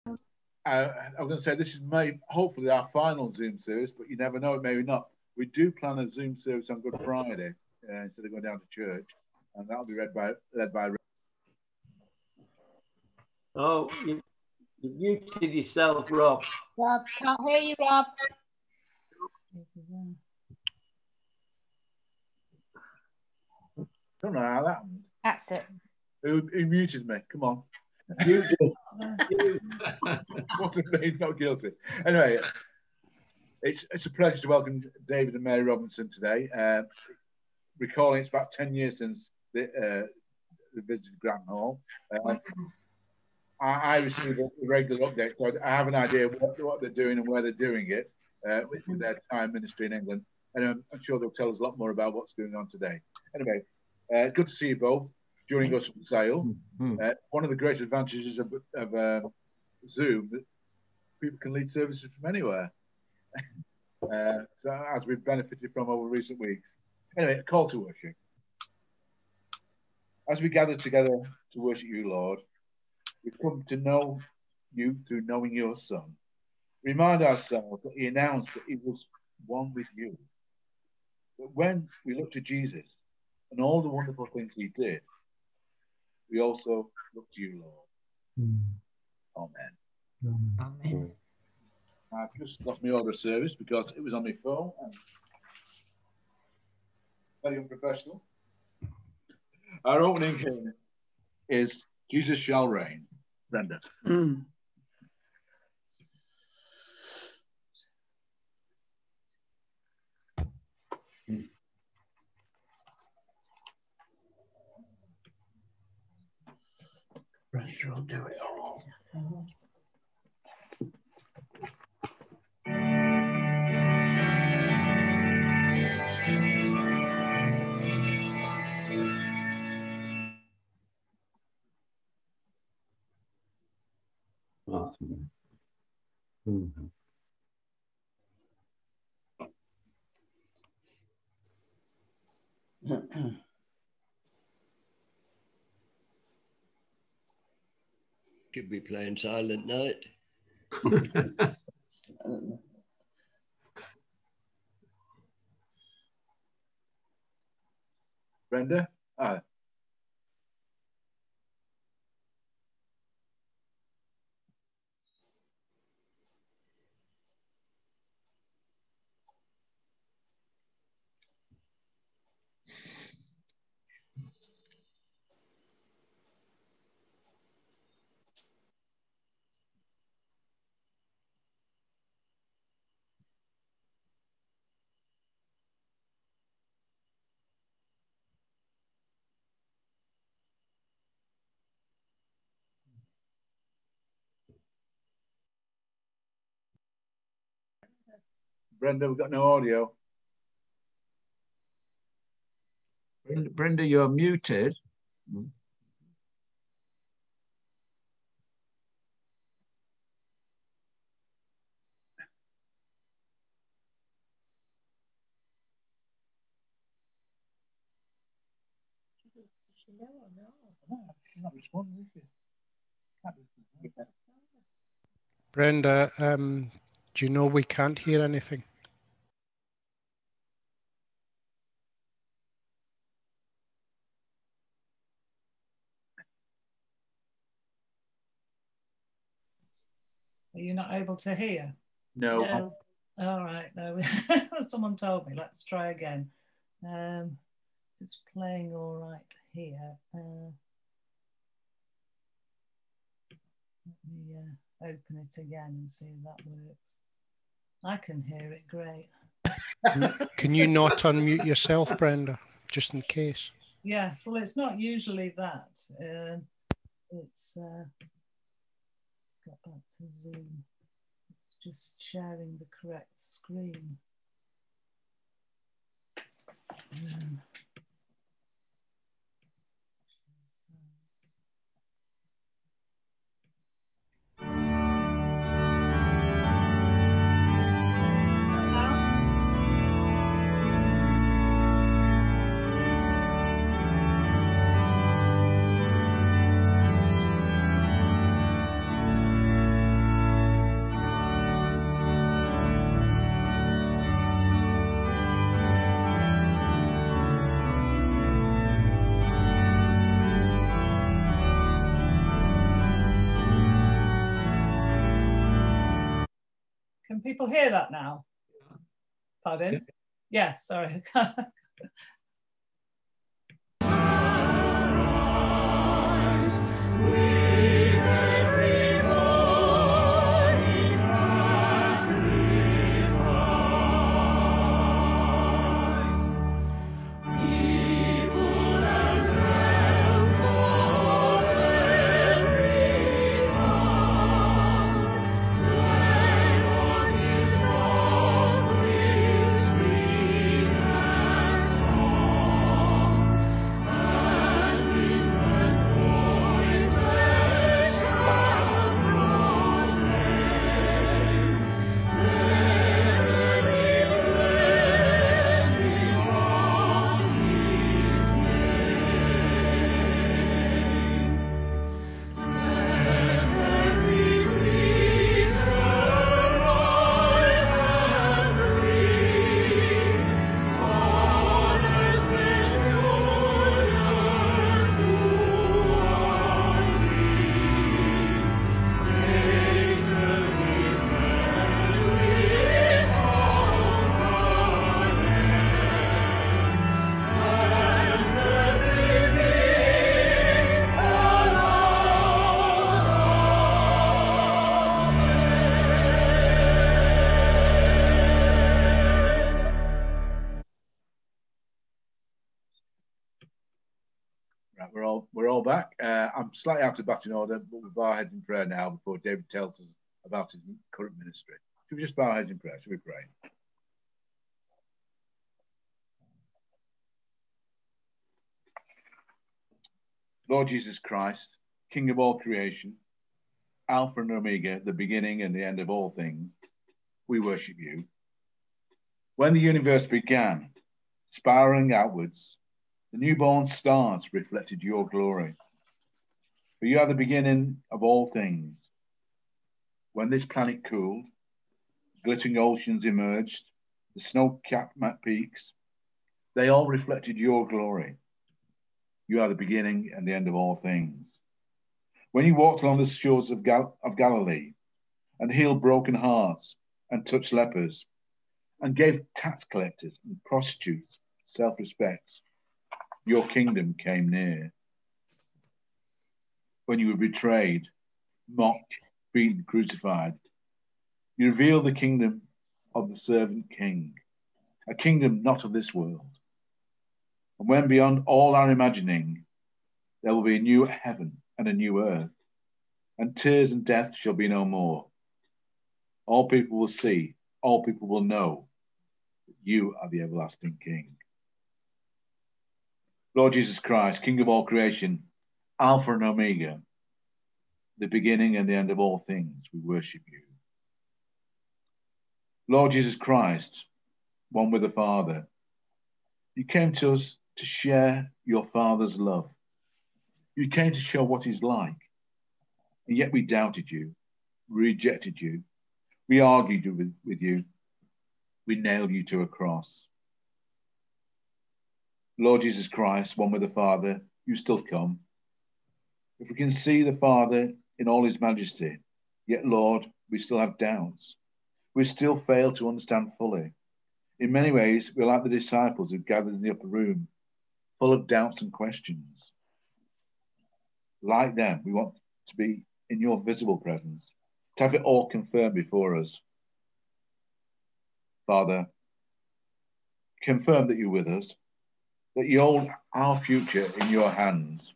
I'm going to say this is hopefully our final Zoom service, but you never know, it maybe not. We do plan a Zoom service on Good Friday instead of going down to church, and that'll be led by. Oh, you muted yourself, Rob. Rob, can't hear you, Rob. Don't know how that happened. That's it. Who muted me? Come on. You do. What have made not guilty? Anyway, it's a pleasure to welcome David and Mary Robinson today. Recalling it's about 10 years since they visited Grant Hall. I receive a regular update, so I have an idea what they're doing and where they're doing it with their time ministry in England. And I'm sure they'll tell us a lot more about what's going on today. Anyway, good to see you both joining us from Sale. One of the great advantages of Zoom that people can lead services from anywhere. So as we've benefited from over recent weeks. Anyway, a call to worship. As we gather together to worship you, Lord, we come to know you through knowing your Son. Remind ourselves that he announced that he was one with you. But when we look to Jesus and all the wonderful things he did, we also look to you, Lord. Amen. Amen. I've just lost my order of service because it was on my phone. Very unprofessional. Our opening hymn is Jesus Shall Reign. Brenda. Brenda will do it all. Awesome. Could be playing Silent Night. Brenda? Brenda, we've got no audio. Brenda, you're muted. She's not responding, is she? Brenda, do you know we can't hear anything? Are you not able to hear? No. No. All right. No. Someone told me. Let's try again. It's playing all right here. Let me open it again and see if that works. I can hear it great. Can you not unmute yourself, Brenda, just in case? Yes. Well, it's not usually that. It's got back to Zoom. It's just sharing the correct screen. Can people hear that now? Pardon? Yes, sorry. We're all back. I'm slightly out of batting order, but we'll bow our heads in prayer now before David tells us about his current ministry. Should we just bow our heads in prayer? Should we pray? Lord Jesus Christ, King of all creation, Alpha and Omega, the beginning and the end of all things, we worship you. When the universe began, spiraling outwards, the newborn stars reflected your glory. For you are the beginning of all things. When this planet cooled, glittering oceans emerged, the snow-capped peaks, they all reflected your glory. You are the beginning and the end of all things. When you walked along the shores of Galilee and healed broken hearts and touched lepers and gave tax collectors and prostitutes self-respect, your kingdom came near. When you were betrayed, mocked, beaten, crucified, you revealed the kingdom of the servant king, a kingdom not of this world. And when beyond all our imagining, there will be a new heaven and a new earth, and tears and death shall be no more. All people will see, all people will know that you are the everlasting King. Lord Jesus Christ, King of all creation, Alpha and Omega, the beginning and the end of all things, we worship you. Lord Jesus Christ, one with the Father, you came to us to share your Father's love. You came to show what he's like, and yet we doubted you, rejected you, we argued with you, we nailed you to a cross. Lord Jesus Christ, one with the Father, you still come. If we can see the Father in all his majesty, yet, Lord, we still have doubts. We still fail to understand fully. In many ways, we're like the disciples who gathered in the upper room, full of doubts and questions. Like them, we want to be in your visible presence, to have it all confirmed before us. Father, confirm that you're with us, that you hold our future in your hands.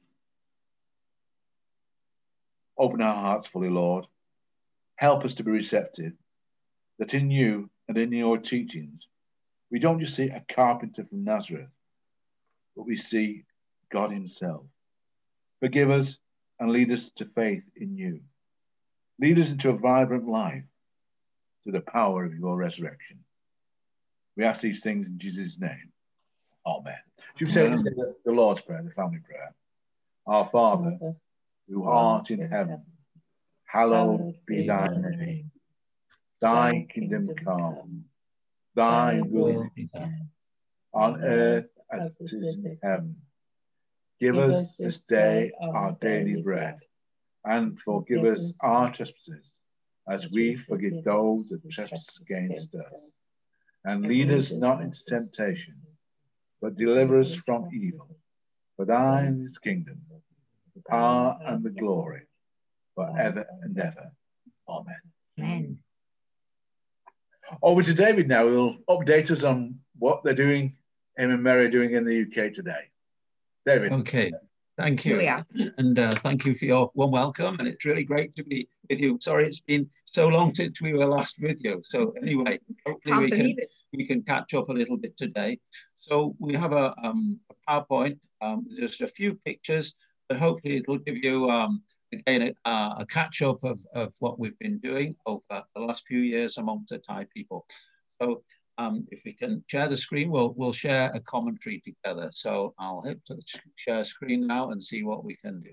Open our hearts fully, Lord. Help us to be receptive, that in you and in your teachings, we don't just see a carpenter from Nazareth, but we see God himself. Forgive us and lead us to faith in you. Lead us into a vibrant life through the power of your resurrection. We ask these things in Jesus' name. Amen. Should we say the Lord's Prayer, the family prayer? Our Father, who art in heaven, hallowed be thy name. Thy kingdom come, thy will be done, on earth as it is in heaven. Give us this day our daily bread, and forgive us our trespasses, as we forgive those that trespass against us. And lead us not into temptation, but deliver us from evil. For thine is the kingdom, the power, and the glory, forever and ever. Amen. Amen. Over to David now, who'll update us on what they're doing, him and Mary are doing in the UK today. David. Okay, thank you. Here we are. And thank you for your warm welcome. And it's really great to be with you. Sorry, it's been so long since we were last with you. So anyway, hopefully we can catch up a little bit today. So we have a PowerPoint, just a few pictures, but hopefully it will give you again a catch up of what we've been doing over the last few years amongst the Thai people. So if we can share the screen, we'll share a commentary together. So I'll hit share screen now and see what we can do.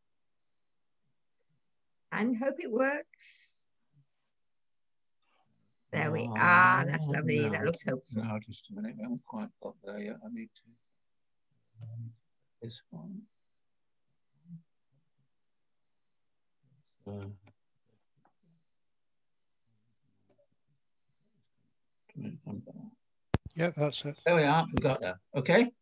And hope it works. There we are. That's lovely. That looks hopeful. No, just a minute. We haven't quite got there yet. I need to this one. Yeah, that's it. There we are. We got there. Okay.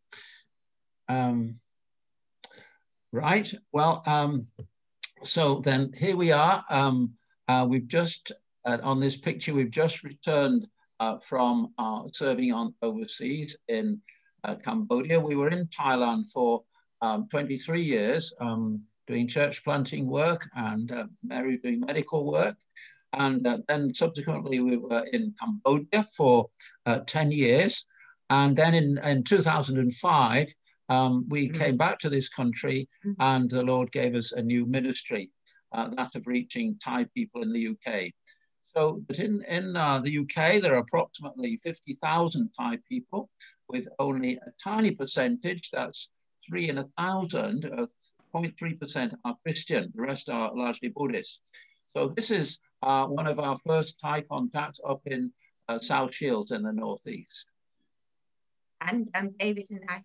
Right. Well, so then here we are. We've just on this picture, we've just returned from serving on overseas in Cambodia. We were in Thailand for 23 years, doing church planting work and Mary doing medical work. And then subsequently we were in Cambodia for 10 years. And then in 2005, we came back to this country and the Lord gave us a new ministry, that of reaching Thai people in the UK. So but in the UK, there are approximately 50,000 Thai people with only a tiny percentage, that's 3 in 1,000, 0.3% are Christian, the rest are largely Buddhist. So this is one of our first Thai contacts up in South Shields in the northeast. And David and I,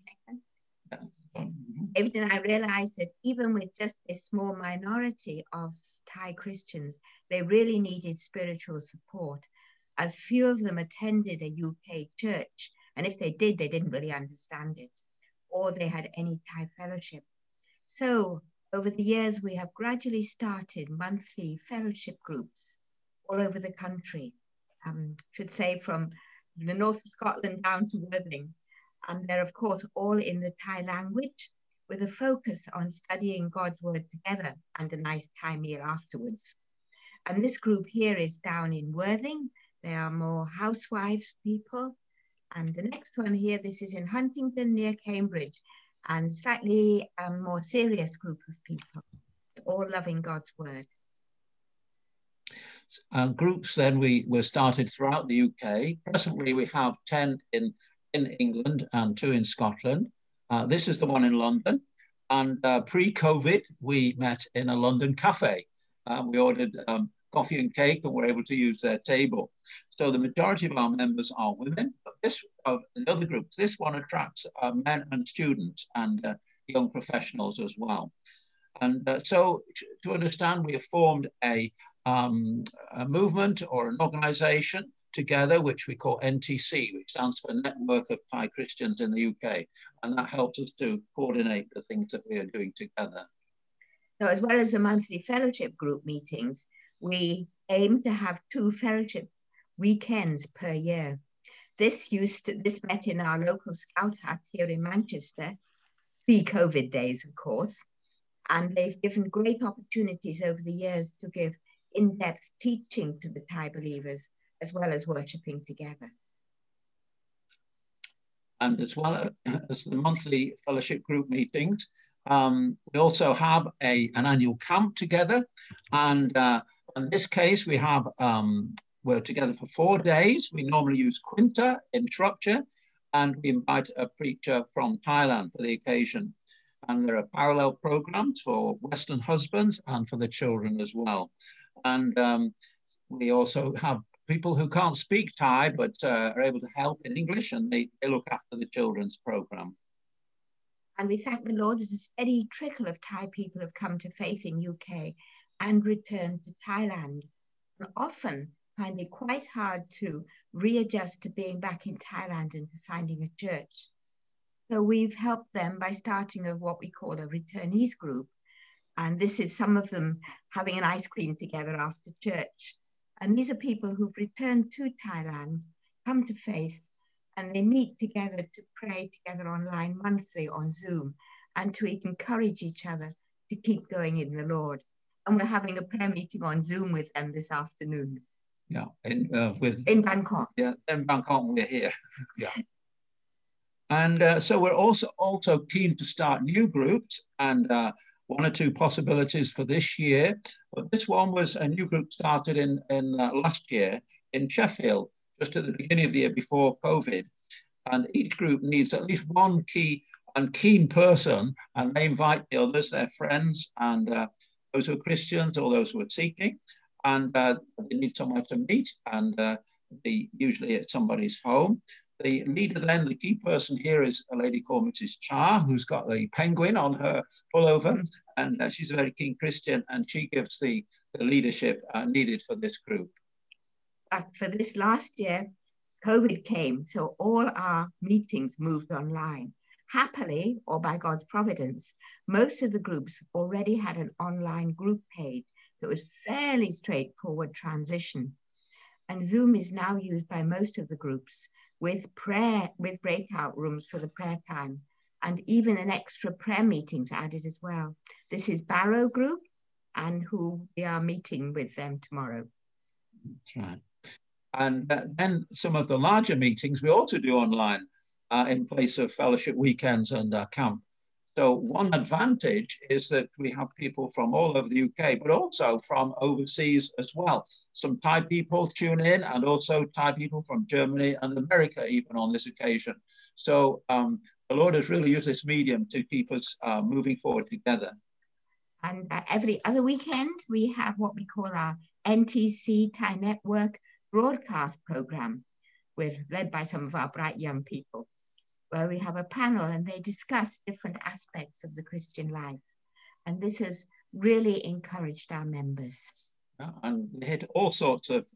David and I realized that even with just a small minority of Thai Christians, they really needed spiritual support, as few of them attended a UK church. And if they did, they didn't really understand it, or they had any Thai fellowship. So over the years, we have gradually started monthly fellowship groups all over the country. Should say from the north of Scotland down to Worthing. And they're, of course, all in the Thai language with a focus on studying God's word together and a nice Thai meal afterwards. And this group here is down in Worthing. They are more housewives people. And the next one here, this is in Huntingdon near Cambridge, and slightly more serious group of people, all loving God's word. Groups then were started throughout the UK. Presently we have 10 in England and 2 in Scotland. This is the one in London. And pre-COVID, we met in a London cafe. We ordered coffee and cake and were able to use their table. So the majority of our members are women, but this, the other groups, this one attracts men and students and young professionals as well. And so to understand, we have formed a movement or an organization together, which we call NTC, which stands for Network of Thai Christians in the UK. And that helps us to coordinate the things that we are doing together. So as well as the monthly fellowship group meetings, we aim to have 2 fellowship weekends per year. This met in our local scout hut here in Manchester, pre-COVID days, of course. And they've given great opportunities over the years to give in-depth teaching to the Thai believers, as well as worshipping together. And as well as the monthly fellowship group meetings, we also have an annual camp together. And in this case, we have, we're together for 4 days. We normally use Quinta in Shropshire, and we invite a preacher from Thailand for the occasion. And there are parallel programs for Western husbands and for the children as well. And we also have people who can't speak Thai, but are able to help in English, and they look after the children's program. And we thank the Lord that a steady trickle of Thai people have come to faith in UK and returned to Thailand. often find it quite hard to readjust to being back in Thailand and finding a church. So we've helped them by starting of what we call a returnees group. And this is some of them having an ice cream together after church. And these are people who've returned to Thailand, come to faith, and they meet together to pray together online monthly on Zoom and to encourage each other to keep going in the Lord. And we're having a prayer meeting on Zoom with them this afternoon. Yeah, in Bangkok. Yeah, in Bangkok, we're here. Yeah. And so we're also keen to start new groups, and one or two possibilities for this year. But this one was a new group started in last year in Sheffield, just at the beginning of the year before COVID. And each group needs at least one key and keen person, and they invite the others, their friends, and those who are Christians or those who are seeking. And they need somewhere to meet, and usually at somebody's home. The leader then, the key person here is a lady called Mrs. Cha, who's got the penguin on her pullover, and she's a very keen Christian, and she gives the leadership needed for this group. But for this last year, COVID came, so all our meetings moved online. Happily, or by God's providence, most of the groups already had an online group page. So it was fairly straightforward transition. And Zoom is now used by most of the groups with breakout rooms for the prayer time, and even an extra prayer meetings added as well. This is Barrow Group, and who we are meeting with them tomorrow. That's right. And then some of the larger meetings we also do online in place of fellowship weekends and camp. So one advantage is that we have people from all over the UK, but also from overseas as well. Some Thai people tune in, and also Thai people from Germany and America even on this occasion. So the Lord has really used this medium to keep us moving forward together. And every other weekend, we have what we call our NTC Thai Network broadcast program. We're led by some of our bright young people, where we have a panel and they discuss different aspects of the Christian life. And this has really encouraged our members. And they hit all sorts of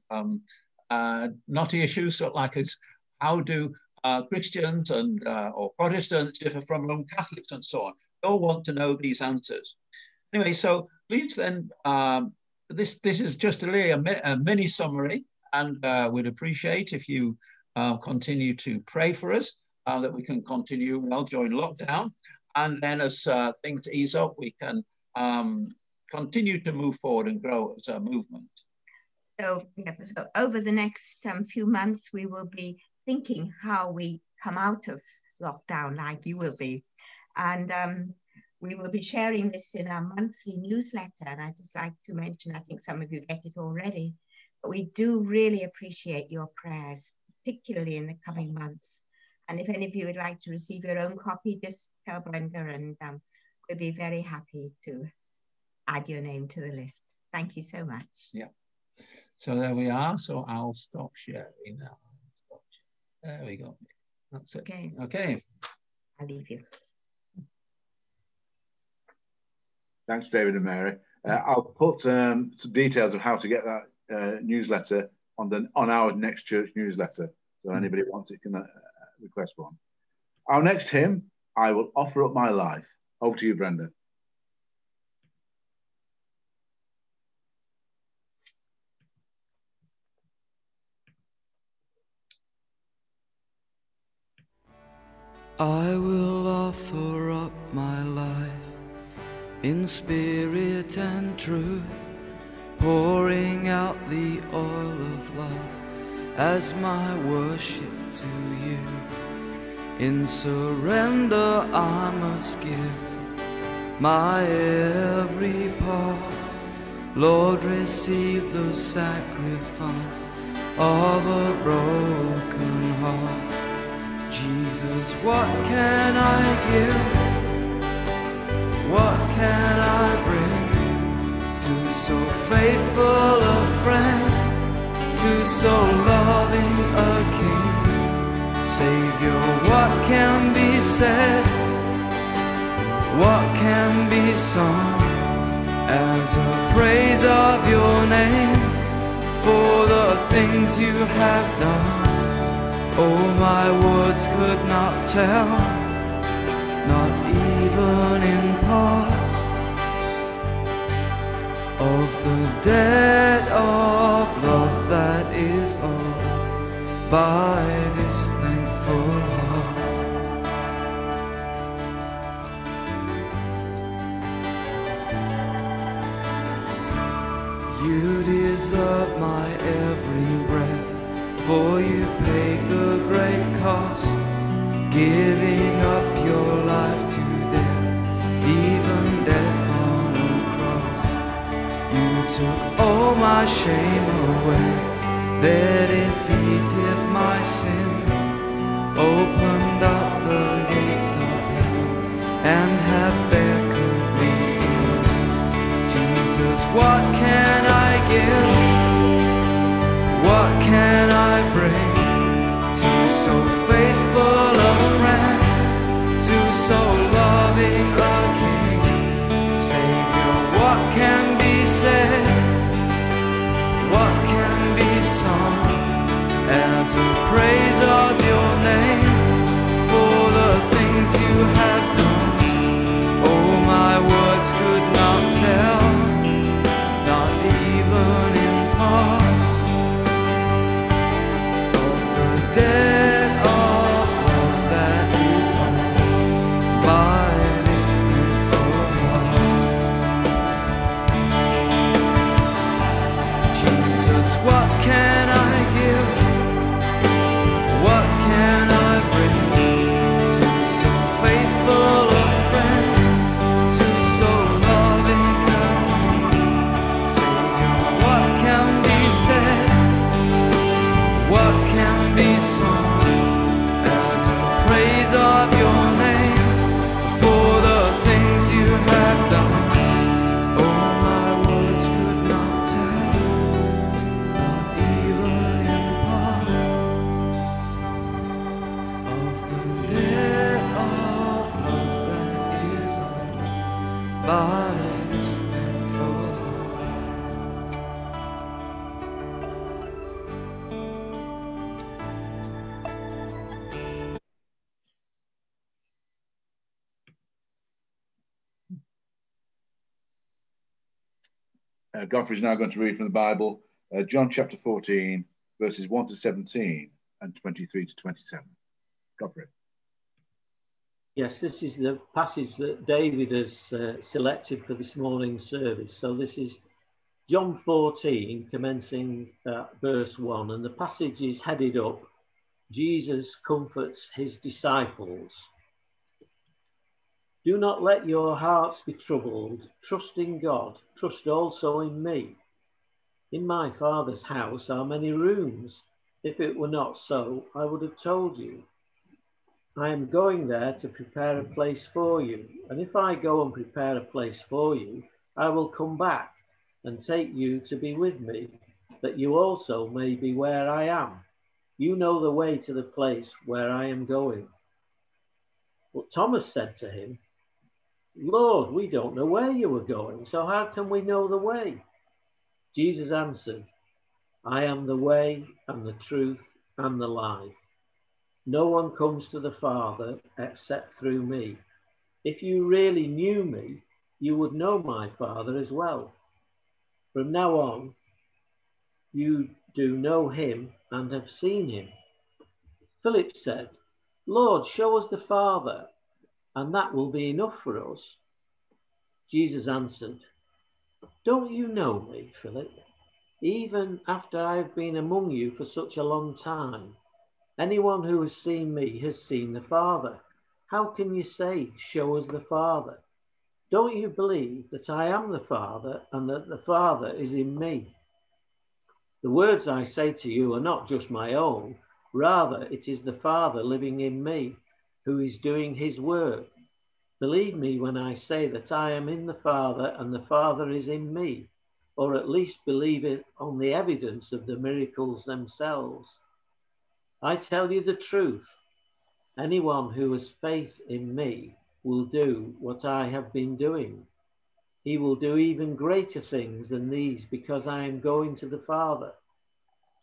knotty issues, like how do Christians and or Protestants differ from Roman Catholics and so on. They all want to know these answers. Anyway, so please then, this is just really a mini summary, and we'd appreciate if you continue to pray for us, that we can continue well during lockdown. And then as things ease up, we can continue to move forward and grow as a movement. So, yeah, so over the next few months, we will be thinking how we come out of lockdown, like you will be. And we will be sharing this in our monthly newsletter. And I'd just like to mention, I think some of you get it already, but we do really appreciate your prayers, particularly in the coming months. And if any of you would like to receive your own copy, just tell Brenda, and we'll be very happy to add your name to the list. Thank you so much. Yeah. So there we are. So I'll stop sharing now. There we go. That's it. Okay. Okay. I'll leave you. Thanks, David and Mary. I'll put some details of how to get that newsletter on our Next Church newsletter. So anybody who wants it can request one. Our next hymn, I Will Offer Up My Life. Over to you, Brenda. I will offer up my life in spirit and truth, pouring out the oil of love as my worship to you. In surrender I must give my every part. Lord, receive the sacrifice of a broken heart. Jesus, what can I give? What can I bring to so faithful a friend, to so loving a King? Savior, what can be said? What can be sung as a praise of your name? for the things you have done. Oh, my words could not tell, not even in part, of the debt of love that is owed by this thankful heart. You deserve my every breath, for you paid the great cost, giving up your life to death, even death on a cross. You took all my shame away, there defeated my sin, opened up the gates of hell, and have beckoned me in. Jesus, what can I give? What can I bring to so faithful a friend, to so loving a King? Savior, what can be said? What can be sung as a praise of your name for the things you have done? Oh, my words could not tell, not even in part, of the debt of love that is owed by this thankful heart. Jesus, what can I give? What can I bring to so faithful a friend, to so loving a King? Savior, what can be said? What can be sung as a praise of your name for the things you have done? Oh, my words could not tell, not even in part, of the debt of love that is owed by this thankful heart. Godfrey's now going to read from the Bible, John chapter 14, verses 1 to 17 and 23 to 27. Godfrey. Yes, this is the passage that David has selected for this morning's service. So this is John 14, commencing verse 1, and the passage is headed up, Jesus comforts his disciples. Do not let your hearts be troubled. Trust in God. Trust also in me. In my Father's house are many rooms. If it were not so, I would have told you. I am going there to prepare a place for you. And if I go and prepare a place for you, I will come back and take you to be with me, that you also may be where I am. You know the way to the place where I am going. But Thomas said to him, Lord, we don't know where you are going, so how can we know the way? Jesus answered, I am the way and the truth and the life. No one comes to the Father except through me. If you really knew me, you would know my Father as well. From now on, you do know him and have seen him. Philip said, Lord, show us the Father, and that will be enough for us. Jesus answered, don't you know me, Philip? Even after I have been among you for such a long time, anyone who has seen me has seen the Father. How can you say, show us the Father? Don't you believe that I am the Father and that the Father is in me? The words I say to you are not just my own. Rather, it is the Father living in me, who is doing his work. Believe me when I say that I am in the Father and the Father is in me, or at least believe it on the evidence of the miracles themselves. I tell you the truth. Anyone who has faith in me will do what I have been doing. He will do even greater things than these, because I am going to the Father.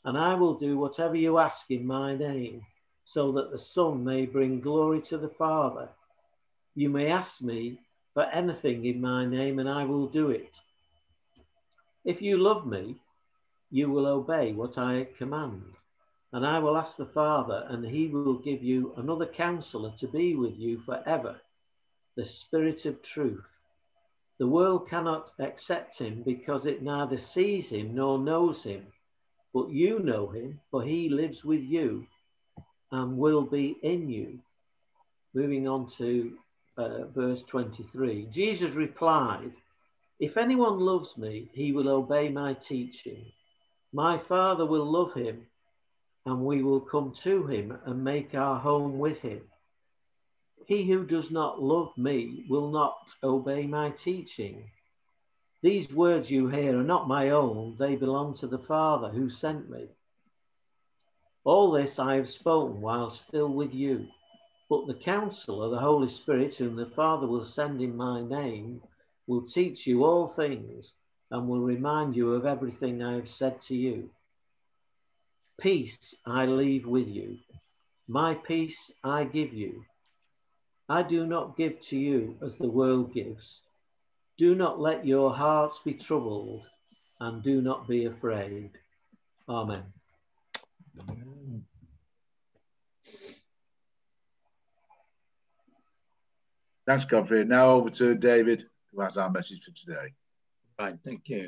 and I will do whatever you ask in my name, so that the Son may bring glory to the Father. You may ask me for anything in my name, and I will do it. If you love me, you will obey what I command. And I will ask the Father, and he will give you another counselor to be with you forever, the Spirit of truth. The world cannot accept him because it neither sees him nor knows him. But you know him, for he lives with you and will be in you. Moving on to verse 23. Jesus replied, if anyone loves me, he will obey my teaching. My Father will love him, and we will come to him and make our home with him. He who does not love me will not obey my teaching. These words you hear are not my own, they belong to the Father who sent me. All this I have spoken while still with you, but the Counselor, the Holy Spirit, whom the Father will send in my name, will teach you all things and will remind you of everything I have said to you. Peace I leave with you, my peace I give you. I do not give to you as the world gives. Do not let your hearts be troubled, and do not be afraid. Amen. Thanks, Godfrey. Now over to David, who has our message for today. Right, thank you.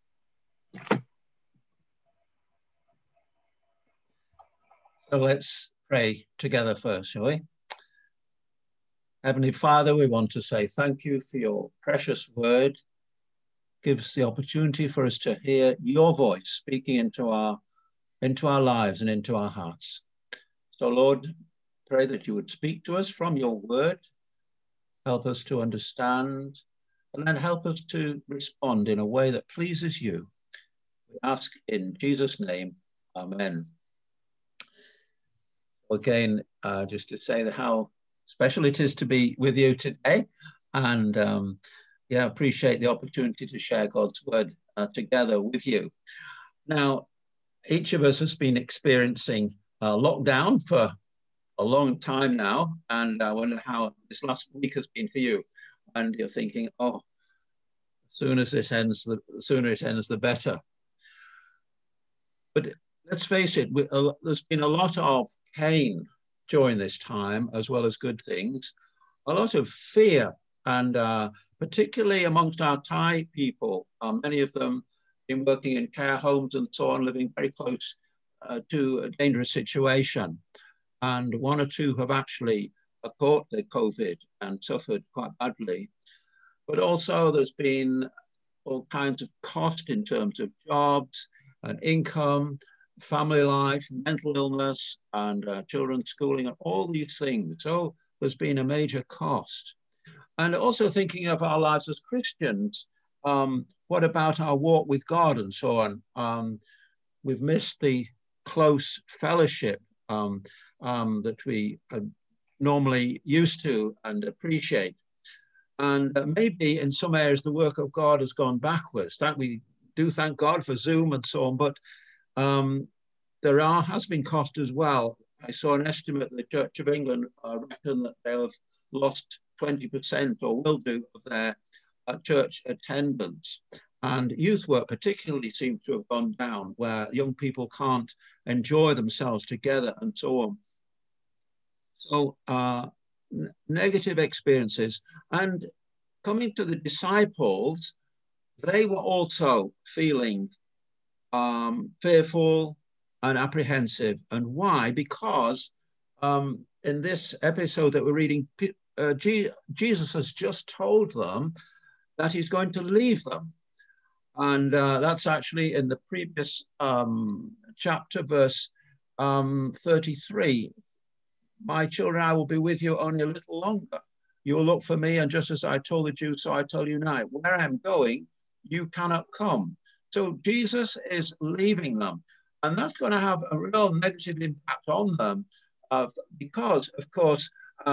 So let's pray together first, shall we? Heavenly Father, we want to say thank you for your precious word. Give us the opportunity for us to hear your voice speaking into our lives and into our hearts. So Lord, pray that you would speak to us from your word, help us to understand, and then help us to respond in a way that pleases you. We ask in Jesus' name, amen. Again, just to say that how special it is to be with you today, and appreciate the opportunity to share God's word together with you. Now, each of us has been experiencing lockdown for a long time now, and I wonder how this last week has been for you. And you're thinking, oh, as soon as this ends, the sooner it ends, the better. But let's face it, there's been a lot of pain during this time, as well as good things, a lot of fear, and particularly amongst our Thai people, many of them been working in care homes and so on, living very close to a dangerous situation. And one or two have actually caught the COVID and suffered quite badly. But also there's been all kinds of cost in terms of jobs and income, family life, mental illness, and children's schooling, and all these things. So there's been a major cost. And also thinking of our lives as Christians, what about our walk with God and so on? We've missed the close fellowship that we are normally used to and appreciate. And maybe in some areas the work of God has gone backwards. That we do thank God for Zoom and so on, but there has been cost as well. I saw an estimate that the Church of England reckon that they'll have lost 20% or will do of their church attendance. And youth work particularly seems to have gone down, where young people can't enjoy themselves together and so on. So negative experiences. And coming to the disciples, they were also feeling fearful and apprehensive. And why? Because in this episode that we're reading, Jesus has just told them that he's going to leave them. And that's actually in the previous chapter, verse 33. My children, I will be with you only a little longer. You will look for me, and just as I told the Jews, so I tell you now, where I am going, you cannot come. So Jesus is leaving them. And that's going to have a real negative impact on them because, of course,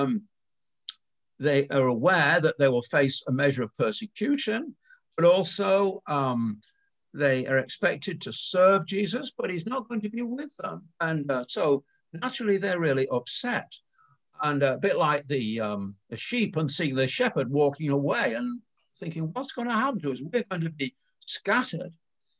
they are aware that they will face a measure of persecution, but also they are expected to serve Jesus, but he's not going to be with them. And so naturally, they're really upset. And a bit like the sheep and seeing the shepherd walking away and thinking, what's going to happen to us? We're going to be scattered.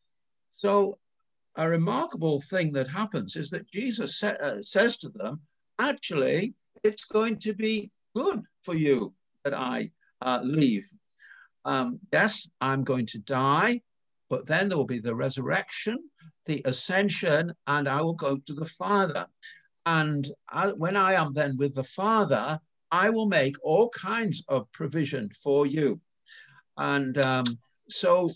So a remarkable thing that happens is that Jesus says to them, actually, it's going to be good for you that I leave. Yes, I'm going to die, but then there will be the resurrection, the ascension, and I will go to the Father. And when I am then with the Father, I will make all kinds of provision for you. And so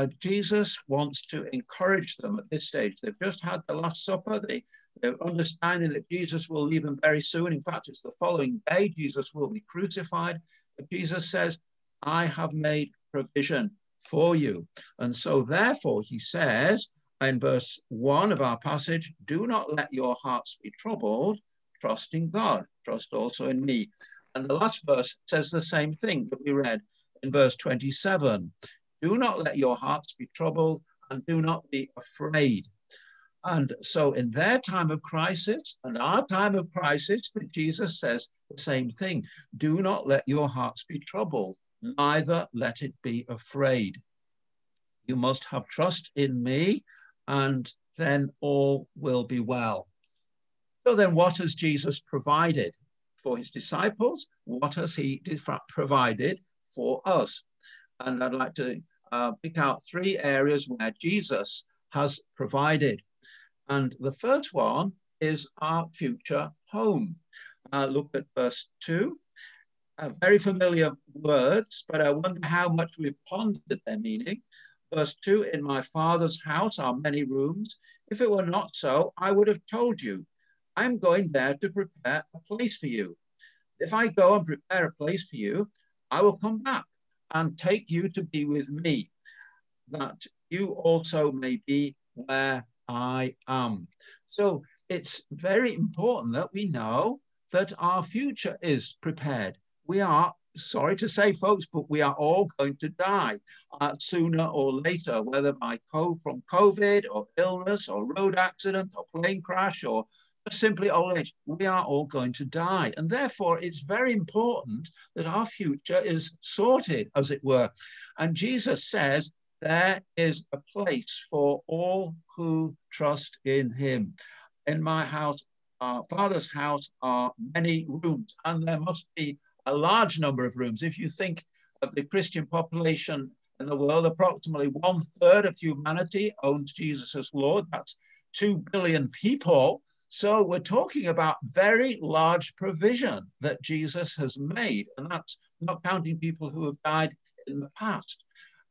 Jesus wants to encourage them at this stage. They've just had the Last Supper. They're understanding that Jesus will leave them very soon. In fact, it's the following day Jesus will be crucified. But Jesus says, I have made provision for you. And so therefore, he says, in verse 1 of our passage, do not let your hearts be troubled, trust in God, trust also in me. And the last verse says the same thing that we read in verse 27. Do not let your hearts be troubled and do not be afraid. And so in their time of crisis and our time of crisis, that Jesus says the same thing. Do not let your hearts be troubled, neither let it be afraid. You must have trust in me, and then all will be well. So then what has Jesus provided for his disciples? What has he provided for us? And I'd like to pick out 3 areas where Jesus has provided. And the first one is our future home. Look at verse 2. Very familiar words, but I wonder how much we've pondered their meaning. Verse 2, in my Father's house are many rooms. If it were not so, I would have told you. I'm going there to prepare a place for you. If I go and prepare a place for you, I will come back and take you to be with me, that you also may be where I am. So it's very important that we know that our future is prepared. We are, sorry to say, folks, but we are all going to die sooner or later, whether from COVID or illness or road accident or plane crash or simply old age. We are all going to die. And therefore, it's very important that our future is sorted, as it were. And Jesus says, there is a place for all who trust in him. In my house, our Father's house, are many rooms, and there must be a large number of rooms. If you think of the Christian population in the world, approximately 1/3 of humanity owns Jesus as Lord. That's 2 billion people. So we're talking about very large provision that Jesus has made, and that's not counting people who have died in the past.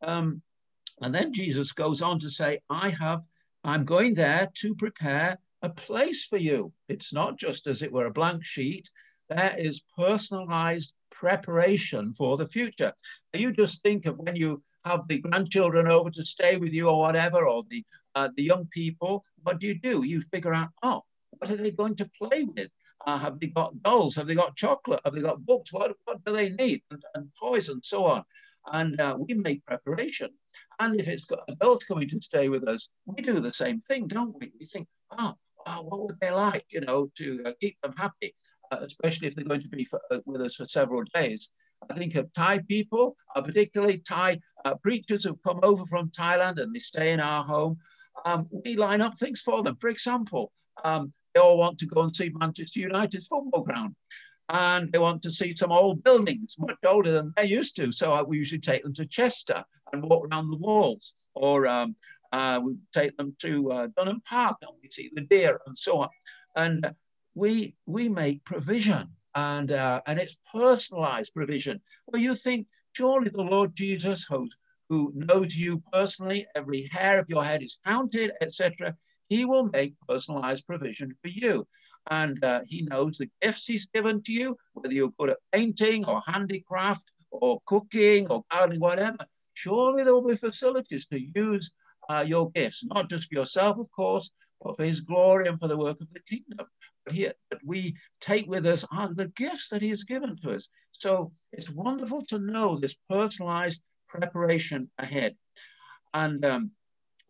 And then Jesus goes on to say, I'm going there to prepare a place for you. It's not just, as it were, a blank sheet. There is personalized preparation for the future. You just think of when you have the grandchildren over to stay with you or whatever, or the young people, what do? You figure out, what are they going to play with? Have they got dolls? Have they got chocolate? Have they got books? What do they need? And toys and so on. And we make preparation. And if it's got adults coming to stay with us, we do the same thing, don't we? We think, what would they like, to keep them happy, especially if they're going to be with us for several days. I think of Thai people, particularly Thai preachers who come over from Thailand and they stay in our home. We line up things for them. For example, they all want to go and see Manchester United's football ground. And they want to see some old buildings, much older than they're used to. So we usually take them to Chester and walk around the walls. Or we take them to Dunham Park and we see the deer and so on. And we make provision, and it's personalized provision. Well, you think, surely the Lord Jesus, who knows you personally, every hair of your head is counted, etc., he will make personalized provision for you. And he knows the gifts he's given to you, whether you're good at painting or handicraft or cooking or gardening, whatever. Surely there will be facilities to use your gifts, not just for yourself, of course, but for his glory and for the work of the kingdom. But we take with us are the gifts that he has given to us. So it's wonderful to know this personalized preparation ahead. And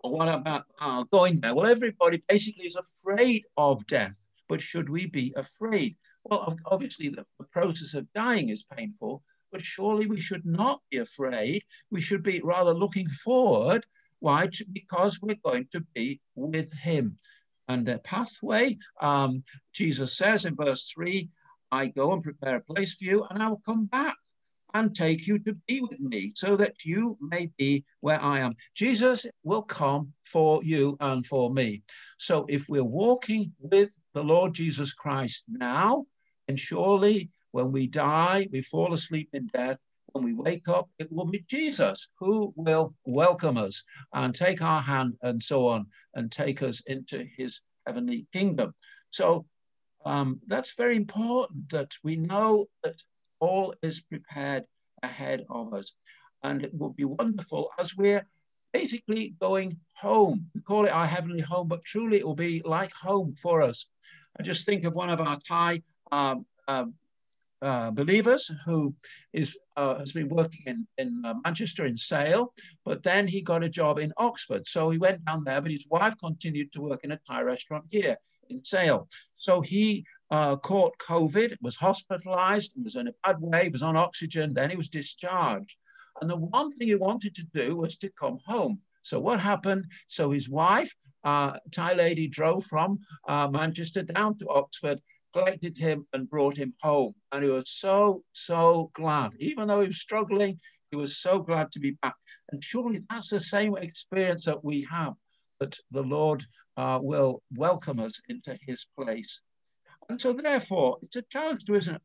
what about going there? Well, everybody basically is afraid of death, but should we be afraid? Well, obviously the process of dying is painful, but surely we should not be afraid. We should be rather looking forward. Why? Because we're going to be with him. And the pathway, Jesus says in verse 3, I go and prepare a place for you, and I will come back and take you to be with me, so that you may be where I am. Jesus will come for you and for me. So if we're walking with the Lord Jesus Christ now, and surely when we die, we fall asleep in death, when we wake up, it will be Jesus who will welcome us and take our hand and so on, and take us into his heavenly kingdom. So that's very important, that we know that all is prepared ahead of us. And it will be wonderful as we're basically going home. We call it our heavenly home, but truly it will be like home for us. I just think of one of our Thai believers who has been working in Manchester in Sale, but then he got a job in Oxford. So he went down there, but his wife continued to work in a Thai restaurant here in Sale. So he caught COVID, was hospitalized, was in a bad way, was on oxygen, then he was discharged. And the one thing he wanted to do was to come home. So what happened? So his wife, Thai lady, drove from Manchester down to Oxford, collected him and brought him home. And he was so, so glad. Even though he was struggling, he was so glad to be back. And surely that's the same experience that we have, that the Lord will welcome us into his place. And so therefore, it's a challenge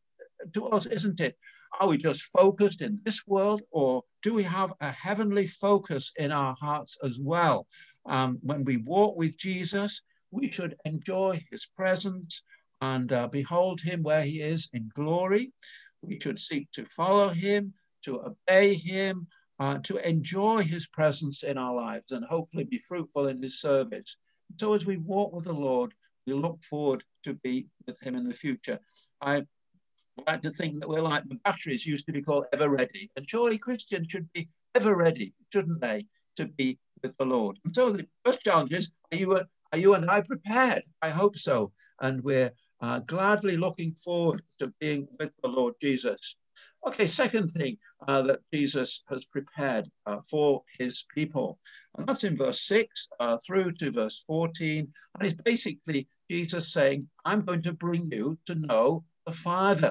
to us, isn't it? Are we just focused in this world, or do we have a heavenly focus in our hearts as well? When we walk with Jesus, we should enjoy his presence and behold him where he is in glory. We should seek to follow him, to obey him, to enjoy his presence in our lives, and hopefully be fruitful in his service. So as we walk with the Lord, we look forward to be with him in the future. I like to think that we're like the batteries used to be called ever ready. And surely Christians should be ever ready, shouldn't they, to be with the Lord. And so the first challenge is, are you and I prepared? I hope so. And we're gladly looking forward to being with the Lord Jesus. Okay, second thing that Jesus has prepared for his people. And that's in verse 6 through to verse 14. And it's basically Jesus saying, I'm going to bring you to know the Father.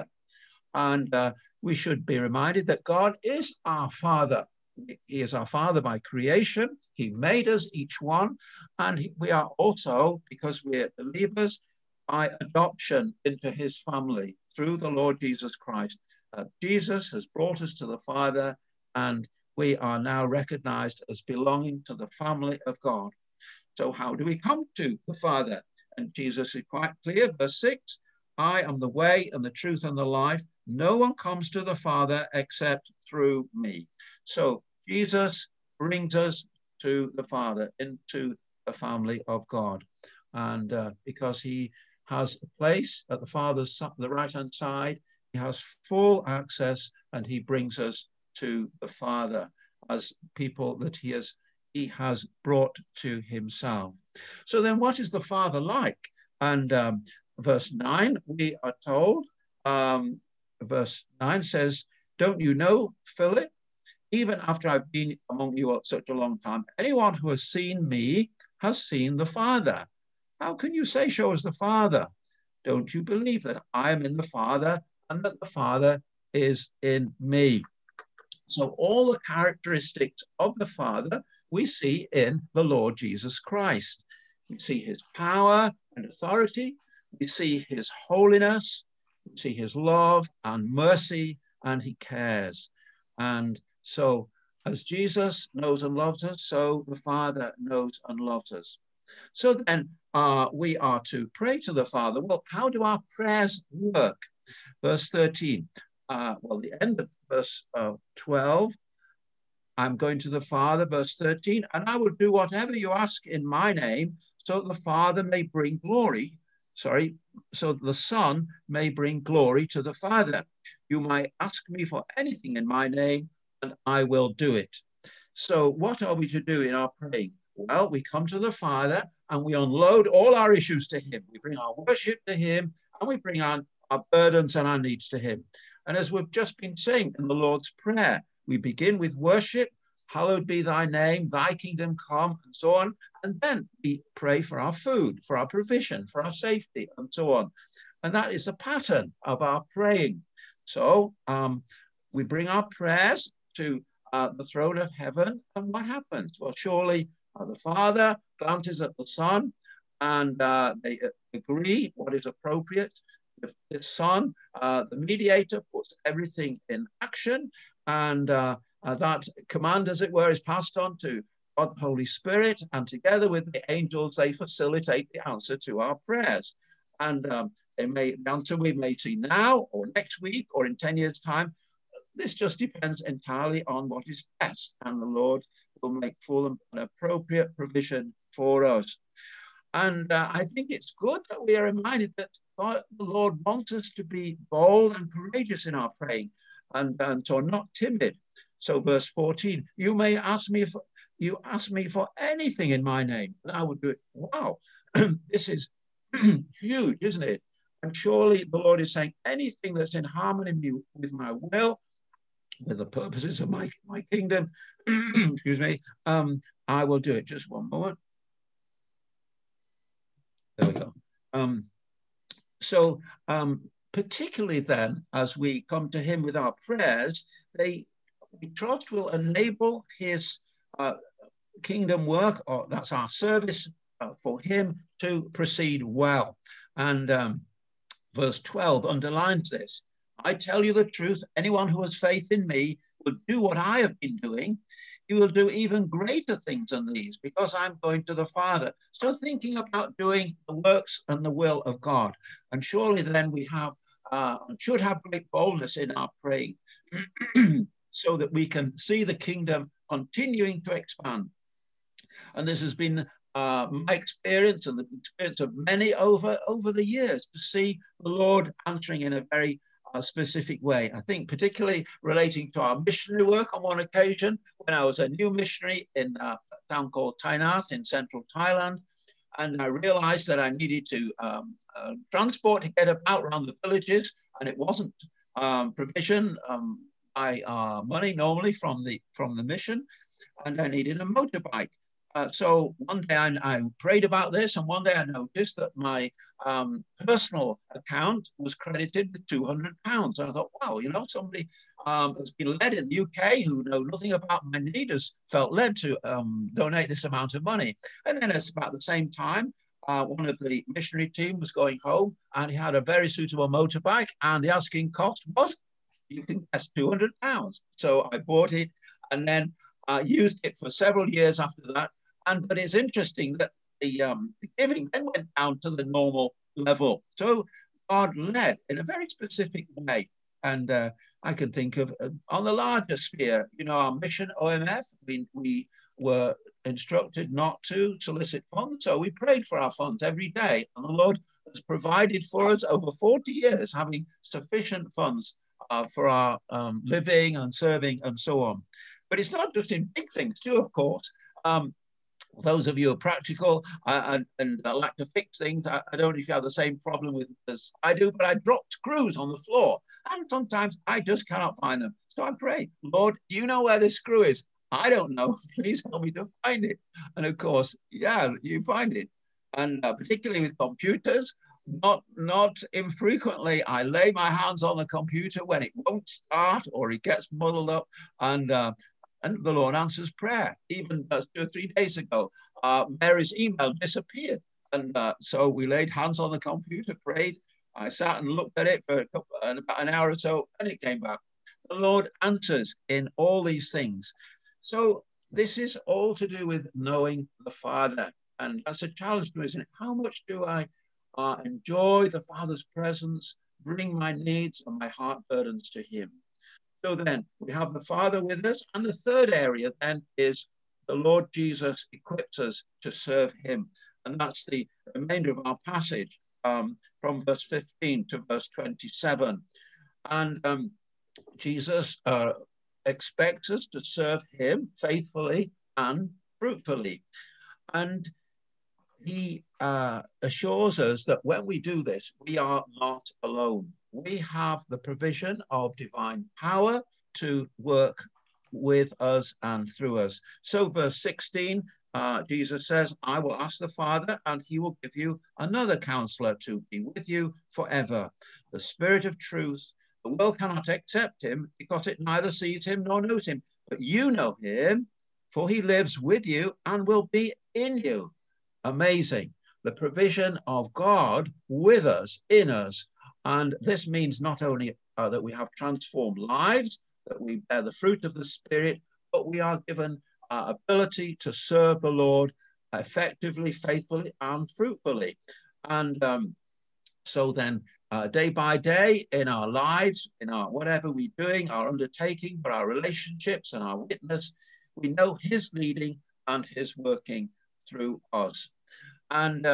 And we should be reminded that God is our Father. He is our Father by creation. He made us each one. And we are also, because we're believers, by adoption into his family through the Lord Jesus Christ. Jesus has brought us to the Father, and we are now recognized as belonging to the family of God. So how do we come to the Father? And Jesus is quite clear, verse 6, I am the way and the truth and the life. No one comes to the Father except through me. So Jesus brings us to the Father, into the family of God. And because he has a place at the Father's, the right-hand side, he has full access, and he brings us to the Father as people that he has brought to himself. So then what is the Father like? And verse 9, we are told, verse 9 says, don't you know, Philip, even after I've been among you such a long time, anyone who has seen me has seen the Father. How can you say, show us the Father? Don't you believe that I am in the Father and that the Father is in me? So all the characteristics of the Father we see in the Lord Jesus Christ. We see his power and authority. We see his holiness. We see his love and mercy, and he cares. And so as Jesus knows and loves us, so the Father knows and loves us. So then we are to pray to the Father. Well, how do our prayers work? Verse 13, well, the end of verse 12, I'm going to the Father, verse 13, and I will do whatever you ask in my name, so that the Father may bring glory, so that the Son may bring glory to the Father. You might ask me for anything in my name, and I will do it. So what are we to do in our praying? Well, we come to the Father and we unload all our issues to him. We bring our worship to him and we bring our burdens and our needs to him. And as we've just been saying in the Lord's Prayer, we begin with worship, hallowed be thy name, thy kingdom come, and so on. And then we pray for our food, for our provision, for our safety, and so on. And that is a pattern of our praying. So we bring our prayers to the throne of heaven, and what happens? Well, surely the Father glances at the Son, and they agree what is appropriate. The Son, the mediator, puts everything in action, and that command, as it were, is passed on to God the Holy Spirit, and together with the angels, they facilitate the answer to our prayers. And the answer we may see now, or next week, or in 10 years' time. This just depends entirely on what is best, and the Lord will make full and appropriate provision for us. And I think it's good that we are reminded that God, the Lord wants us to be bold and courageous in our praying, and so not timid. So verse 14, you may ask me for anything in my name, and I would do it. Wow, this is huge, isn't it? And surely the Lord is saying anything that's in harmony with my will, with the purposes of my kingdom, excuse me, I will do it. Just one moment. There we go. So particularly then, as we come to him with our prayers, we trust will enable his kingdom work, or that's our service for him, to proceed well. And verse 12 underlines this. I tell you the truth, anyone who has faith in me will do what I have been doing. He will do even greater things than these, because I'm going to the Father. So thinking about doing the works and the will of God. And surely then we have should have great boldness in our praying so that we can see the kingdom continuing to expand. And this has been my experience and the experience of many over the years, to see the Lord answering in a very specific way. I think particularly relating to our missionary work on one occasion, when I was a new missionary in a town called Tainat in central Thailand, and I realized that I needed to transport to get about around the villages, and it wasn't provision by money normally from the mission, and I needed a motorbike. So one day I prayed about this, and one day I noticed that my personal account was credited with £200. And I thought, wow, you know, somebody has been led in the UK who know nothing about my need has felt led to donate this amount of money. And then it's about the same time, one of the missionary team was going home, and he had a very suitable motorbike, and the asking cost was, you can guess, £200. So I bought it, and then used it for several years after that. But it's interesting that the giving then went down to the normal level. So God led in a very specific way. And I can think of on the larger sphere, you know, our mission, OMF, we were instructed not to solicit funds. So we prayed for our funds every day. And the Lord has provided for us over 40 years, having sufficient funds for our living and serving and so on. But it's not just in big things too, of course. Those of you who are practical and like to fix things, I don't know if you have the same problem with as I do, but I drop screws on the floor, and sometimes I just cannot find them. So I pray, Lord, do you know where this screw is? I don't know. Please help me to find it. And of course, yeah, you find it. And particularly with computers, not infrequently, I lay my hands on the computer when it won't start or it gets muddled up, and the Lord answers prayer. Even 2 or 3 days ago, Mary's email disappeared. And so we laid hands on the computer, prayed. I sat and looked at it for about an hour or so, and it came back. The Lord answers in all these things. So this is all to do with knowing the Father. And that's a challenge to me, isn't it? How much do I enjoy the Father's presence, bring my needs and my heart burdens to him? So then we have the Father with us. And the third area then is the Lord Jesus equips us to serve him. And that's the remainder of our passage from verse 15 to verse 27. And Jesus expects us to serve him faithfully and fruitfully. And he assures us that when we do this, we are not alone. We have the provision of divine power to work with us and through us. So verse 16, Jesus says, I will ask the Father, and he will give you another counselor to be with you forever, the Spirit of truth. The world cannot accept him because it neither sees him nor knows him. But you know him, for he lives with you and will be in you. Amazing. The provision of God with us, in us. And this means not only that we have transformed lives, that we bear the fruit of the Spirit, but we are given ability to serve the Lord effectively, faithfully, and fruitfully. And so then, day by day in our lives, in our whatever we're doing, our undertaking, for our relationships and our witness, we know his leading and his working through us. And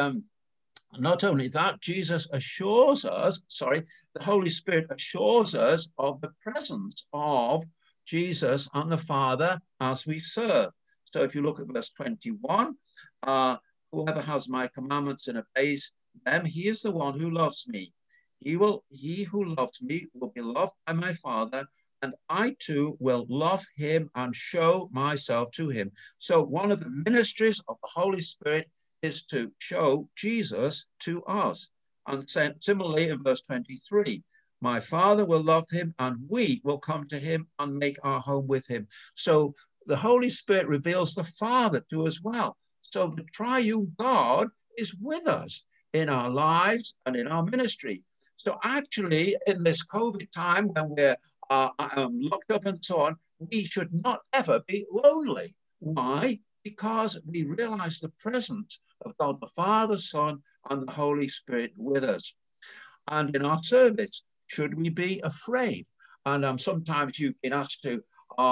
not only that, Jesus assures us, the Holy Spirit assures us of the presence of Jesus and the Father as we serve. So if you look at verse 21, whoever has my commandments and obeys them, he is the one who loves me. He who loves me will be loved by my Father, and I too will love him and show myself to him. So one of the ministries of the Holy Spirit is to show Jesus to us. And similarly in verse 23, my Father will love him and we will come to him and make our home with him. So the Holy Spirit reveals the Father to us well. So the triune God is with us in our lives and in our ministry. So actually in this COVID time when we're locked up and so on, we should not ever be lonely. Why? Because we realize the presence of God the Father, Son, and the Holy Spirit with us. And in our service, should we be afraid? And sometimes you've been asked to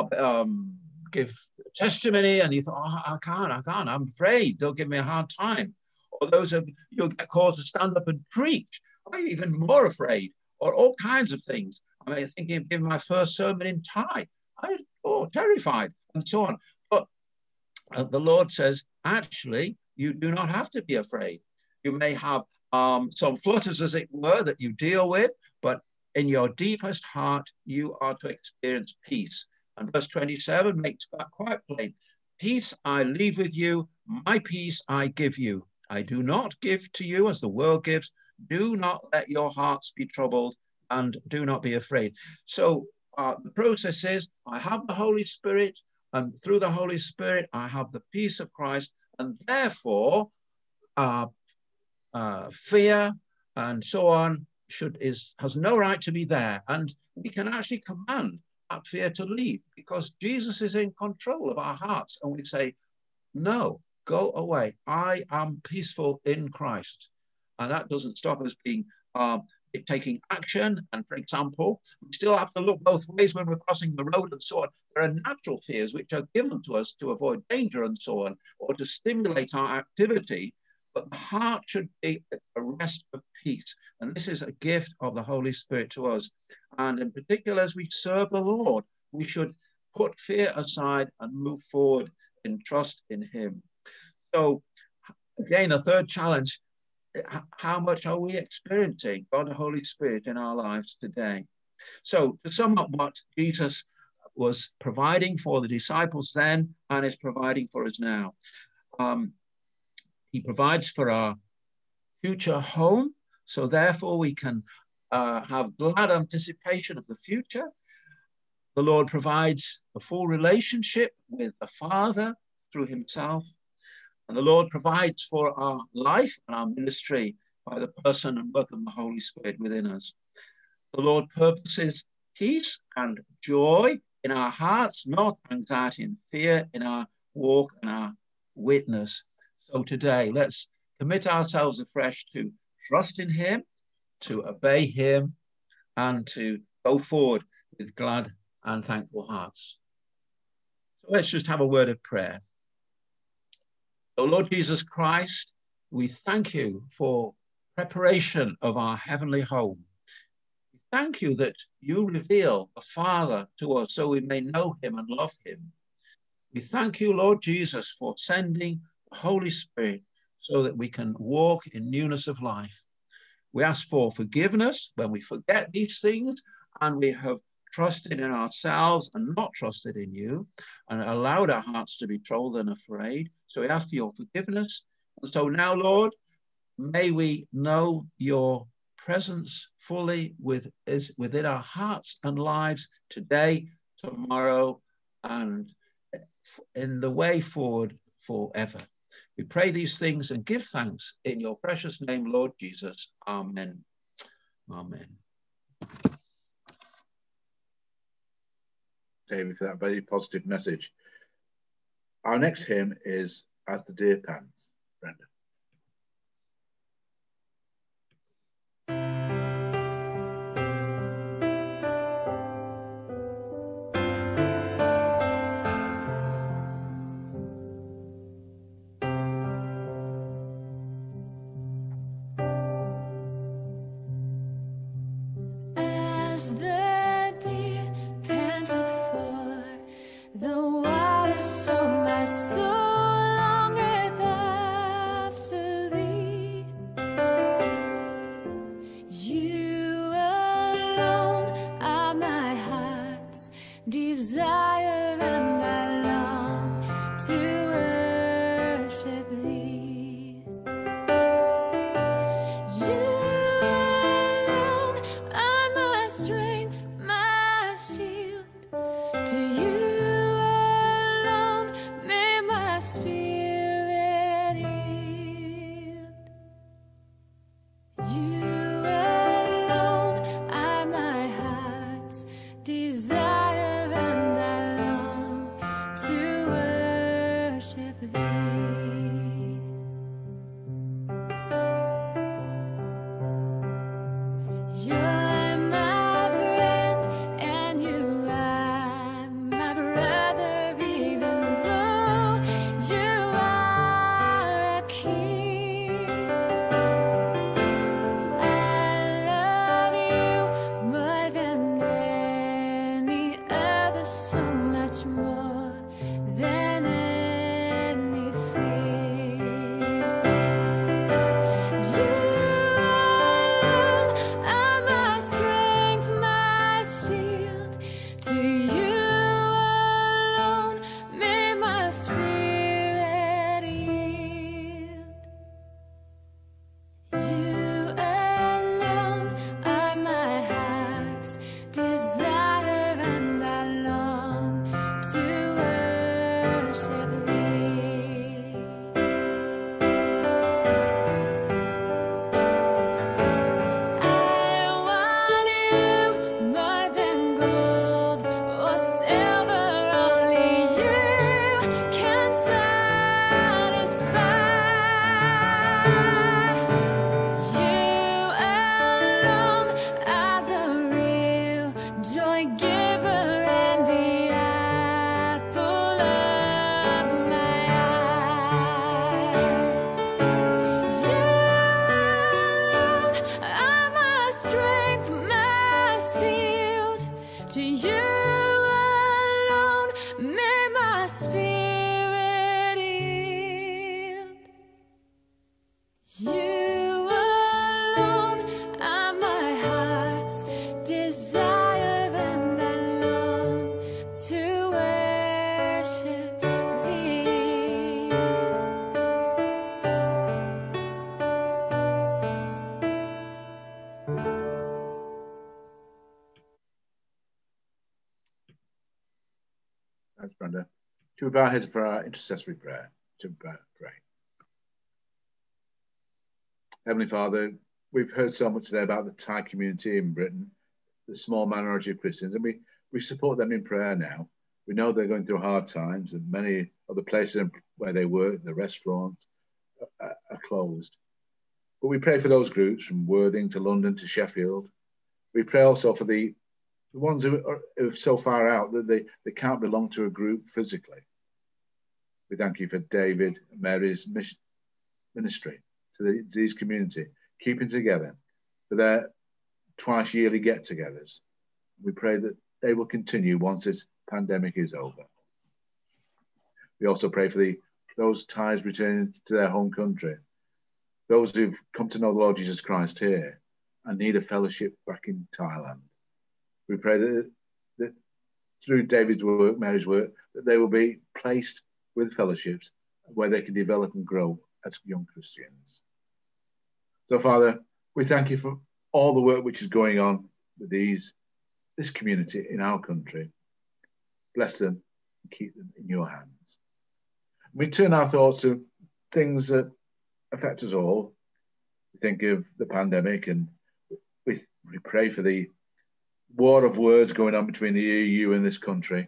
give testimony and you thought, oh, I can't, I'm afraid, they'll give me a hard time. Or those of you'll get called to stand up and preach, I'm even more afraid, or all kinds of things. I mean, thinking of giving my first sermon in Thai, I was terrified, and so on. But the Lord says, actually, you do not have to be afraid. You may have some flutters, as it were, that you deal with, but in your deepest heart, you are to experience peace. And verse 27 makes that quite plain. Peace I leave with you, my peace I give you. I do not give to you as the world gives. Do not let your hearts be troubled and do not be afraid. So the process is, I have the Holy Spirit, and through the Holy Spirit, I have the peace of Christ, and therefore fear and so on has no right to be there. And we can actually command that fear to leave because Jesus is in control of our hearts. And we say, no, go away. I am peaceful in Christ. And that doesn't stop us being taking action. And for example, we still have to look both ways when we're crossing the road and so on. There are natural fears which are given to us to avoid danger and so on, or to stimulate our activity. But the heart should be a rest of peace. And this is a gift of the Holy Spirit to us. And in particular, as we serve the Lord, we should put fear aside and move forward in trust in him. So again, a third challenge, how much are we experiencing God the Holy Spirit in our lives today? So to sum up what Jesus was providing for the disciples then and is providing for us now. He provides for our future home, so therefore we can have glad anticipation of the future. The Lord provides a full relationship with the Father through himself, and the Lord provides for our life and our ministry by the person and work of the Holy Spirit within us. The Lord purposes peace and joy in our hearts, not anxiety and fear in our walk and our witness. So today, let's commit ourselves afresh to trust in him, to obey him, and to go forward with glad and thankful hearts. So let's just have a word of prayer. So Lord Jesus Christ, we thank you for preparation of our heavenly home. We thank you that you reveal the Father to us so we may know him and love him. We thank you, Lord Jesus, for sending Holy Spirit, so that we can walk in newness of life. We ask for forgiveness when we forget these things and we have trusted in ourselves and not trusted in you and allowed our hearts to be troubled and afraid. So we ask for your forgiveness. And so now, Lord, may we know your presence fully within our hearts and lives today, tomorrow, and in the way forward forever. We pray these things and give thanks in your precious name, Lord Jesus. Amen. Amen. David, for that very positive message. Our next hymn is As the Deer Pants, Brenda. As the deer panteth for the water, so my soul longeth after thee. You alone are my heart's desire, and I long to worship thee. You alone are my strength, my shield. To you alone may my spirit yield. You alone are my heart's desire, and I long to worship thee. You're my friend, and you are my brother, even though you are a king. I love you more than any other, so much more than anything. You alone are my strength, my shield. To you alone may my spirit yield. You alone are my heart's desire, and I long to worship thee. I want you more than gold or silver, only you can satisfy. You alone are the real joy giver and the apple of my eye. You alone are my strength, my shield. To you alone may my spirit yield. You alone are my heart's desire, and I long to worship thee. Thanks, Brenda. Should we bow our heads for our intercessory prayer? To pray. Heavenly Father, we've heard so much today about the Thai community in Britain, the small minority of Christians, and we support them in prayer now. We know they're going through hard times, and many of the places where they work, the restaurants, are closed. But we pray for those groups from Worthing to London to Sheffield. We pray also for the ones who are so far out that they can't belong to a group physically. We thank you for David and Mary's ministry to these community, keeping together for their twice yearly get-togethers. We pray that they will continue once this pandemic is over. We also pray for the those ties returning to their home country, those who've come to know the Lord Jesus Christ here and need a fellowship back in Thailand. We pray that through David's work, Mary's work, that they will be placed with fellowships where they can develop and grow as young Christians. So, Father, we thank you for all the work which is going on with this community in our country. Bless them and keep them in your hands. We turn our thoughts to things that affect us all. We think of the pandemic, and we pray for the war of words going on between the EU and this country.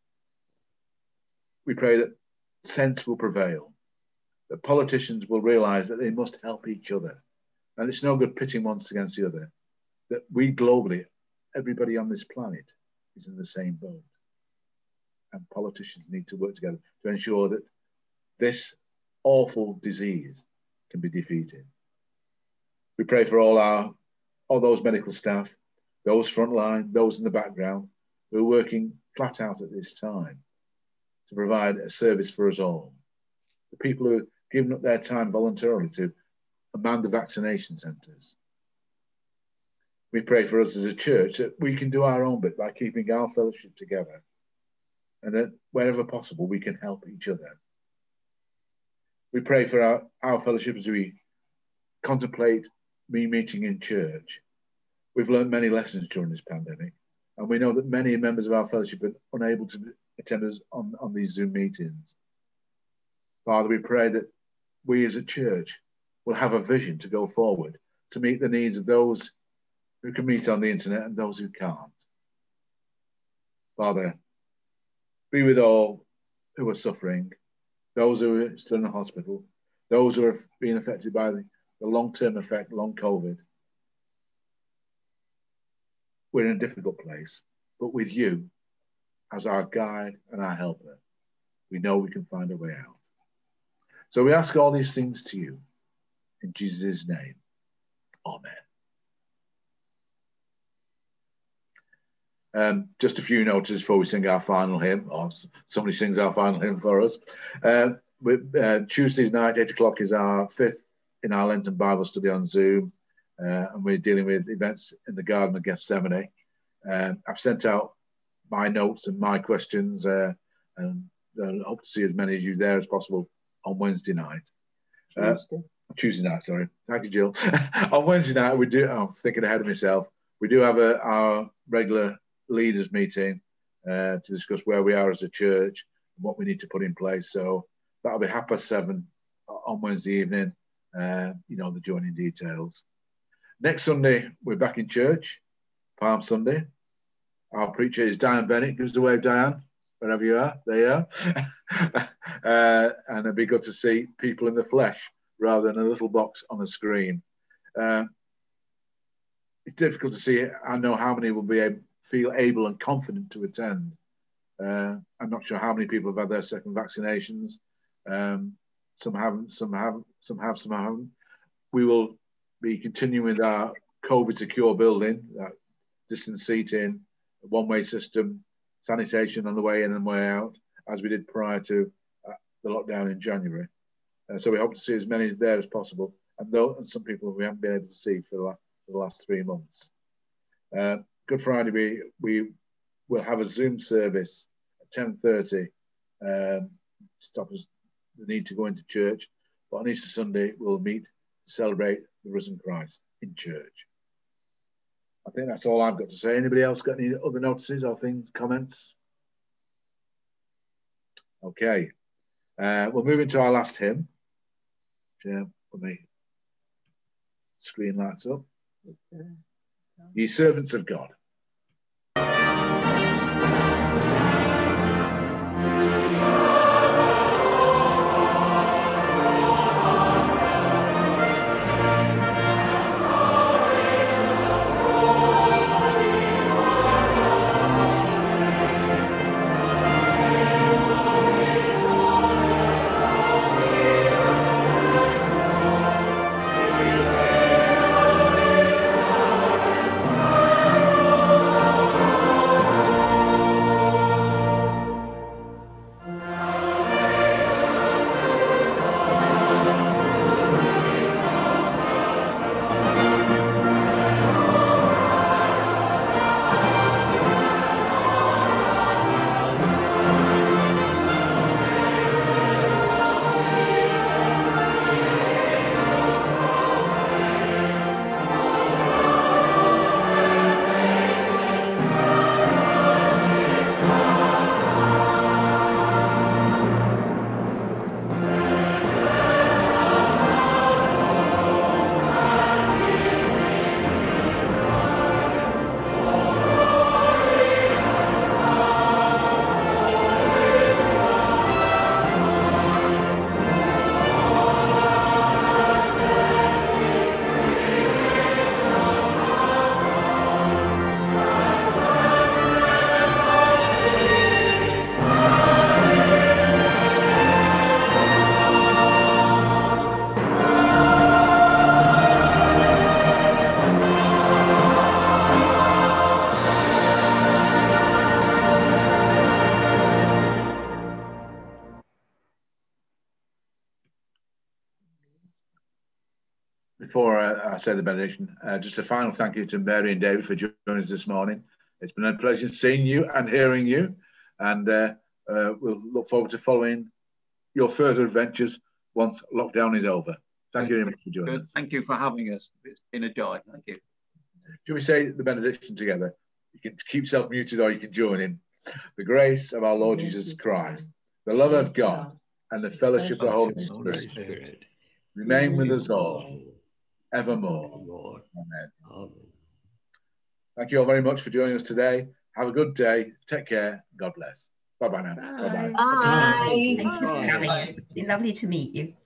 We pray that sense will prevail, that politicians will realize that they must help each other. And it's no good pitting one against the other, that we globally, everybody on this planet is in the same boat. And politicians need to work together to ensure that this awful disease can be defeated. We pray for all those medical staff, those frontline, those in the background, who are working flat out at this time to provide a service for us all. The people who are giving up their time voluntarily to man the vaccination centres. We pray for us as a church that we can do our own bit by keeping our fellowship together, and that wherever possible we can help each other. We pray for our fellowship as we contemplate meeting in church. We've learned many lessons during this pandemic, and we know that many members of our fellowship are unable to attend us on these Zoom meetings. Father, we pray that we as a church will have a vision to go forward to meet the needs of those who can meet on the internet and those who can't. Father, be with all who are suffering, those who are still in the hospital, those who are being affected by the long-term effect, long COVID. We're in a difficult place, but with you as our guide and our helper, we know we can find a way out. So we ask all these things to you in Jesus' name. Amen. Just a few notices before we sing our final hymn, or somebody sings our final hymn for us. Tuesday night, 8 o'clock, is our 5th in our Lenten Bible study on Zoom, and we're dealing with events in the Garden of Gethsemane. I've sent out my notes and my questions, and I hope to see as many of you there as possible on Wednesday night. Tuesday night, sorry. Thank you, Jill. On Wednesday night, we do, I'm thinking ahead of myself, we do have our regular leaders meeting to discuss where we are as a church and what we need to put in place. So that'll be 7:30 on Wednesday evening. You know the joining details. Next Sunday, we're back in church, Palm Sunday. Our preacher is Diane Bennett. Give us a wave, Diane, wherever you are. There you are. And it'd be good to see people in the flesh rather than a little box on a screen. It's difficult to see. I know how many will feel able and confident to attend. I'm not sure how many people have had their second vaccinations. Some haven't, some have, some haven't. We will be continuing with our COVID secure building, that distance seating, one-way system, sanitation on the way in and way out, as we did prior to the lockdown in January. So we hope to see as many there as possible, and some people we haven't been able to see for the last 3 months. Good Friday, we will have a Zoom service at 10:30. Stop us the need to go into church, but on Easter Sunday we'll meet to celebrate the risen Christ in church. I think that's all I've got to say. Anybody else got any other notices or things, comments? Okay, we'll move into our last hymn. When the screen lights up. Ye servants of God. Oh I say the benediction, just a final thank you to Mary and David for joining us this morning. It's been a pleasure seeing you and hearing you, and we'll look forward to following your further adventures once lockdown is over. Thank you very much for joining us. Thank you for having us. It's been a joy. Thank you. Shall we say the benediction together? You can keep self-muted or you can join in. The grace of our Lord Jesus Christ, the love of God, and the fellowship of the Holy Spirit remain with us all evermore. Amen. Thank you all very much for joining us today. Have a good day. Take care. God bless. Bye-bye now. Bye-bye. Bye. Thank you for coming. It's been lovely to meet you.